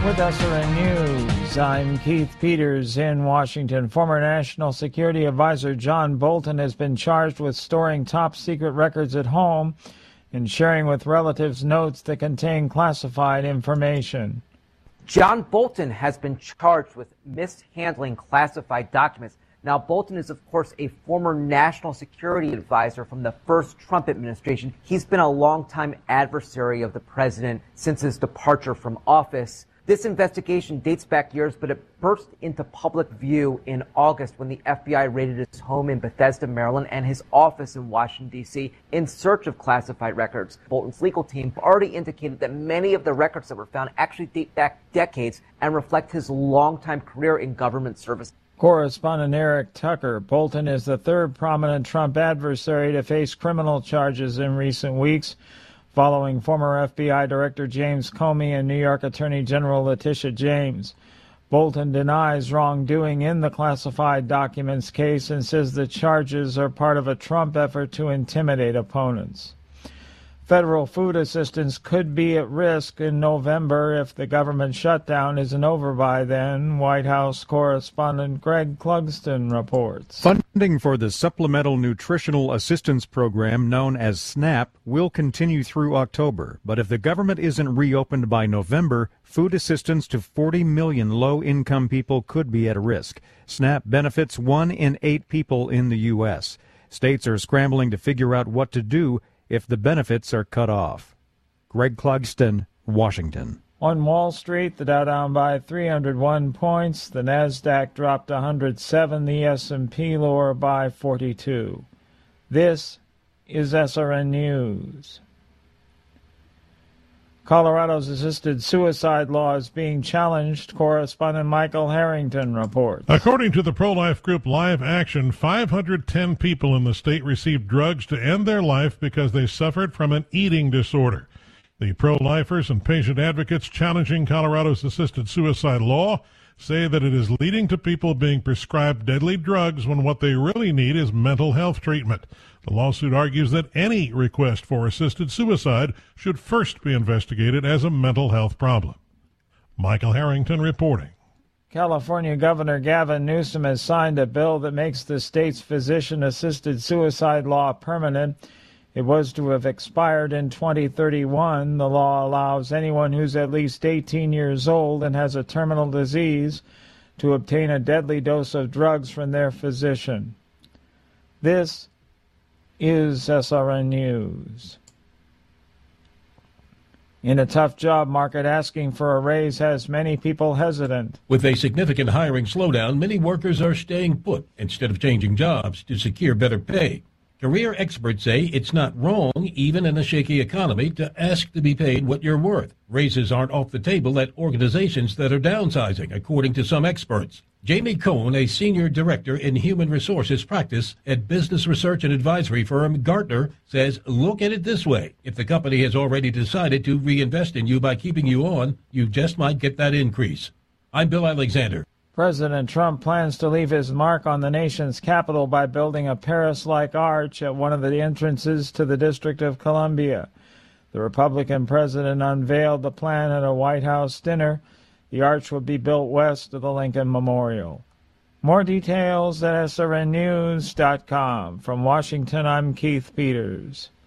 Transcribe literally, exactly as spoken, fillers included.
with S R N News. I'm Keith Peters in Washington. Former National Security Advisor John Bolton has been charged with storing top-secret records at home and sharing with relatives notes that contain classified information. John Bolton has been charged with mishandling classified documents. Now, Bolton is, of course, a former national security advisor from the first Trump administration. He's been a longtime adversary of the president since his departure from office. This investigation dates back years, but it burst into public view in August when the F B I raided his home in Bethesda, Maryland, and his office in Washington, D C in search of classified records. Bolton's legal team already indicated that many of the records that were found actually date back decades and reflect his longtime career in government service. Correspondent Eric Tucker. Bolton is the third prominent Trump adversary to face criminal charges in recent weeks, following former F B I Director James Comey and New York Attorney General Letitia James. Bolton denies wrongdoing in the classified documents case and says the charges are part of a Trump effort to intimidate opponents. Federal food assistance could be at risk in November if the government shutdown isn't over by then, White House correspondent Greg Clugston reports. Funding for the Supplemental Nutritional Assistance Program, known as SNAP, will continue through October. But if the government isn't reopened by November, food assistance to forty million low-income people could be at risk. SNAP benefits one in eight people in the U S. States are scrambling to figure out what to do if the benefits are cut off. Greg Clugston, Washington. On Wall Street, the Dow down by three hundred one points, the Nasdaq dropped one hundred seven, the S and P lower by forty-two. This is S R N News. Colorado's assisted suicide law is being challenged. Correspondent Michael Harrington reports. According to the pro-life group Live Action, five hundred ten people in the state received drugs to end their life because they suffered from an eating disorder. The pro-lifers and patient advocates challenging Colorado's assisted suicide law say that it is leading to people being prescribed deadly drugs when what they really need is mental health treatment. The lawsuit argues that any request for assisted suicide should first be investigated as a mental health problem. Michael Harrington reporting. California Governor Gavin Newsom has signed a bill that makes the state's physician-assisted suicide law permanent. It was to have expired in twenty thirty-one. The law allows anyone who's at least eighteen years old and has a terminal disease to obtain a deadly dose of drugs from their physician. This is S R N News. In a tough job market, asking for a raise has many people hesitant. With a significant hiring slowdown, many workers are staying put instead of changing jobs to secure better pay. Career experts say it's not wrong, even in a shaky economy, to ask to be paid what you're worth. Raises aren't off the table at organizations that are downsizing, according to some experts. Jamie Cohn, a senior director in human resources practice at business research and advisory firm Gartner, says, look at it this way. If the company has already decided to reinvest in you by keeping you on, you just might get that increase. I'm Bill Alexander. President Trump plans to leave his mark on the nation's capital by building a Paris-like arch at one of the entrances to the District of Columbia. The Republican president unveiled the plan at a White House dinner. The arch will be built west of the Lincoln Memorial. More details at S R N news dot com. From Washington, I'm Keith Peters.